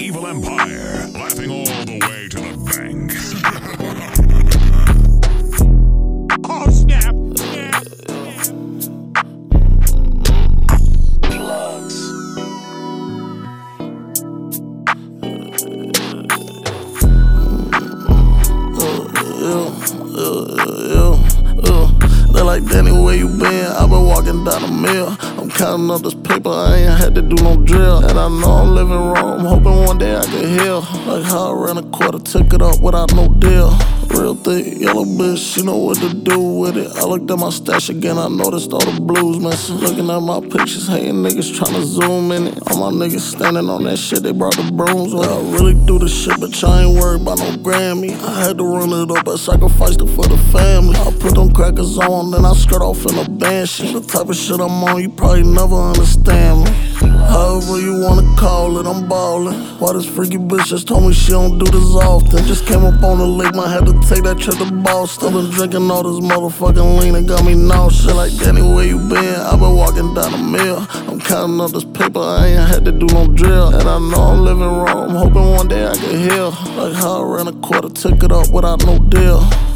Evil Empire, laughing all the way to the bank. Oh, snap! They like, Danny, where you been? I been walking down the mill. I'm counting up this paper, I ain't had to do no drill. And I know I'm living wrong, I'm hoping one day I can heal. Like how I ran a quarter, took it up without no deal. Real thick, yellow bitch, she know what to do with it. I looked at my stash again, I noticed all the blues missing. Looking at my pictures, hating niggas tryna zoom in it. All my niggas standing on that shit, they brought the brooms with. I really do this shit, but y'all ain't worried about no Grammy. I had to run it up, I sacrificed it for the family. I put them crackers on, then I skirt off in a banshee. The type of shit I'm on, you probably never understand me. However you wanna call it, I'm ballin'. Why this freaky bitch just told me she don't do this often? Just came up on the lake, might have to take that trip to Boston. Been drinking all this motherfucking lean, it got me nauseous. Like, Danny, where you been? I been walking down the mill. I'm counting up this paper, I ain't had to do no drill. And I know I'm living wrong, I'm hoping one day I can heal. Like how I ran a quarter, took it up without no deal.